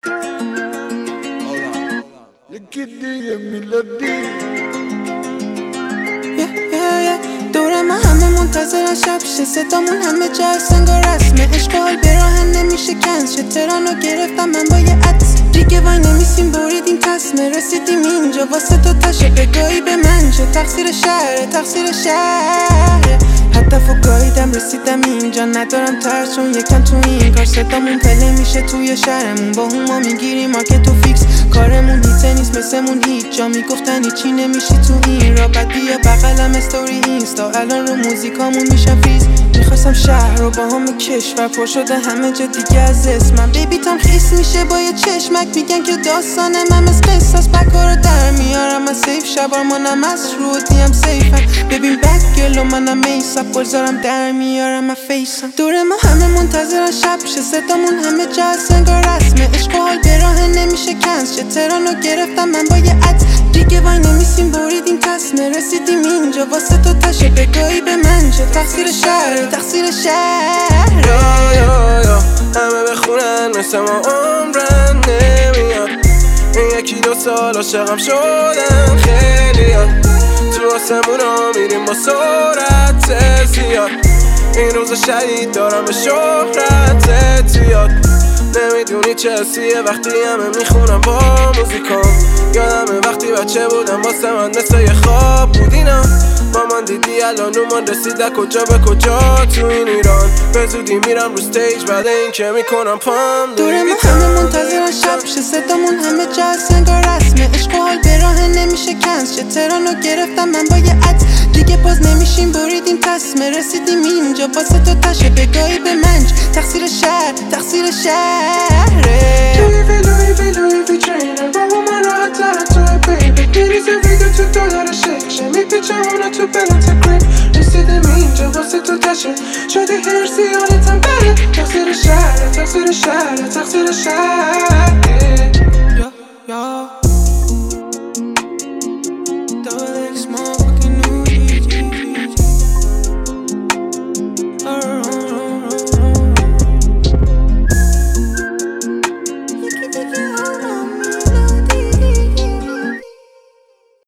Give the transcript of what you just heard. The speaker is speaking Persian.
یکی دیگه میلادی دور ما همه منتظرن شب شه، صدامون همه جا هست انگار رسمه. عشق حال به راه نمیشه کنز شه، تهرانو گرفتم من با یه عطس. دیگه وای نمیسیم بریدیم تصمه، رسیدیم اینجا واسه تو تشه. بگاهی به من چه تقصیر شهره، تقصیر شهره. هدف و گاهیدم رسیدم اینجا، ندارم ترس چون یکم تو این کار. صدامون پله میشه توی شهرمون، با ما میگیریم مارکت و فیکس. کارمون هیته نیست مثلمون هیچ جا، میگفتن هیچی نمیشی تو این را. بدیه بغلم استوری اینستا، الان رو موزیکامون میشم فریز. میخواستم شهر رو با همه کشور پر شده همه جا دیگه از اسمم. بیبی تام خیس میشه با یه چشمک، میگن که داستانم هم از قصص. بکا رو در میارم از سیف، شبار منم از رودیم سیفم. ببین بک گلو منم ایساب، گلزارم در میارم از فیسم. دور ما همه منتظرن شب شه، صدامون همه جا هست انگار رسمه. عشق حال به راه نمیشه کنز شه، تهرانو گرفتم من با یه عطس. دیگه وای نمیسیم بریدیم تصمه، رسیدیم اینجا واسه تو تشه. بگاهی به من چه تقصیر شهر، تقصیر شهر. همه بخونن مثل ما عمرن نمیاد. این یکی دو سال عاشقم شدن خیلیات، تو آسمونا میریم با سرعت زیاد. این روز شهید دارم به شهرت زیاد. نمیدونی چه حسیه وقتی همه میخونم با موزیکام. یادمه وقتی بچه بودم واسه من مثل یه خواب بود اینا. مامان دیدی الان اومان رسیده کجا به کجا تو این ایران. به زودی میرم رو ستیج بعد این که میکنم پام. دور ما همه منتظرن شب شه، صدامون همه جا هست انگار رسمه. عشق حال به راه نمیشه کنز شه، تهرانو گرفتم من با یه عطس. دیگه باز نمیشیم بریدیم تصمه، رسیدیم اینجا واسه تو تشه. بگاهی به من تقصیر شهر، تقصیر شهره. لویی ترینر بابا من راحت ترم توی بیبی. میریزه ویدیو تو دلار شکشه، میپیچه اونا تو بلان تکریب. رسیدیم اینجا واسه تو تشه، شدی هرسی حالتم بره. تقصیر شهر، تقصیر شهر، تقصیر شهر.